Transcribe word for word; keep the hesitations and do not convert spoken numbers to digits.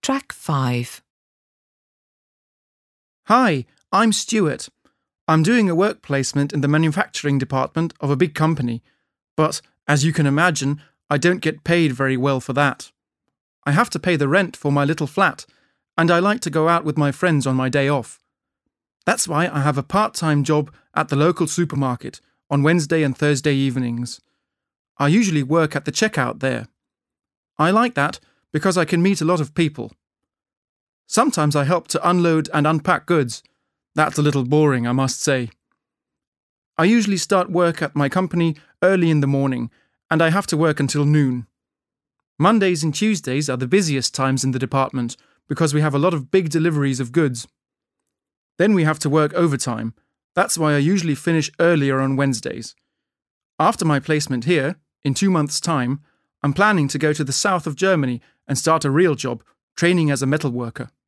Track five. Hi, I'm Stuart. I'm doing a work placement in the manufacturing department of a big company, but, as you can imagine, I don't get paid very well for that. I have to pay the rent for my little flat, and I like to go out with my friends on my day off. That's why I have a part-time job at the local supermarket on Wednesday and Thursday evenings. I usually work at the checkout there. I like that because I can meet a lot of people. Sometimes I help to unload and unpack goods. That's a little boring, I must say. I usually start work at my company early in the morning, and I have to work until noon. Mondays and Tuesdays are the busiest times in the department because we have a lot of big deliveries of goods. Then we have to work overtime. That's why I usually finish earlier on Wednesdays. After my placement here, in two months' time, I'm planning to go to the south of Germany and start a real job, training as a metal worker.